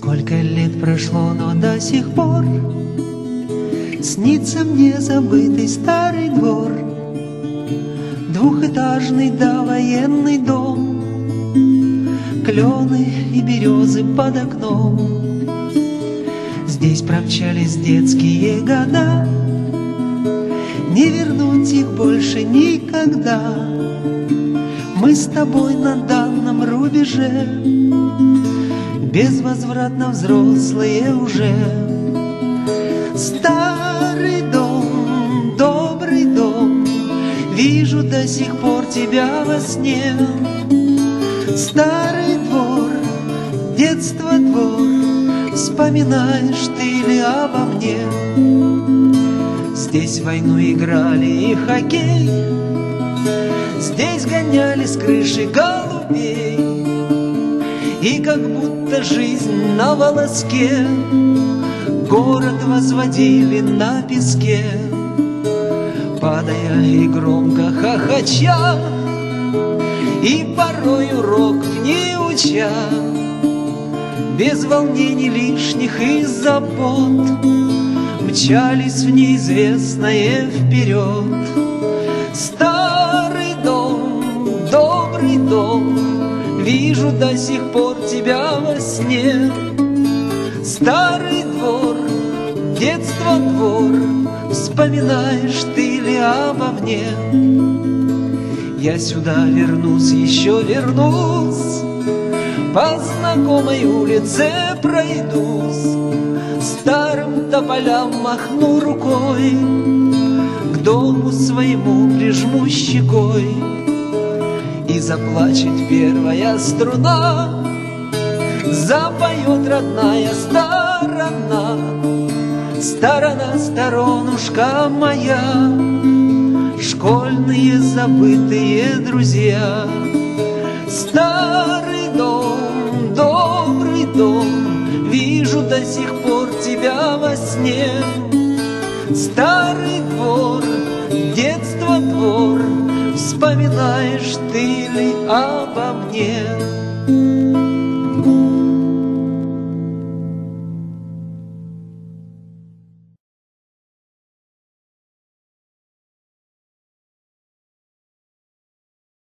Сколько лет прошло, но до сих пор снится мне забытый старый двор, двухэтажный довоенный дом, клены и березы под окном. Здесь промчались детские года, не вернуть их больше никогда. Мы с тобой на данном рубеже, безвозвратно взрослые уже. Старый дом, добрый дом, вижу до сих пор тебя во сне. Старый двор, детство двор, вспоминаешь ты ли обо мне? Здесь войну играли и хоккей, здесь гоняли с крыши голубей, и как будто жизнь на волоске город возводили на песке. Падая и громко хохоча, и порой урок не уча, без волнений лишних и забот, мчались в неизвестное вперед. Старый дом, добрый дом, вижу до сих пор тебя во сне. Старый двор, детство двор, вспоминаешь ты ли обо мне? Я сюда вернусь, еще вернусь, по знакомой улице пройдусь, старым тополям махну рукой, к дому своему прижму щекой, и заплачет первая струна, запоет родная сторона. Сторона, сторонушка моя, школьные забытые друзья. Старый дом, добрый дом, вижу до сих пор тебя во сне. Старый двор, детство двор, вспоминаешь ты ли обо мне?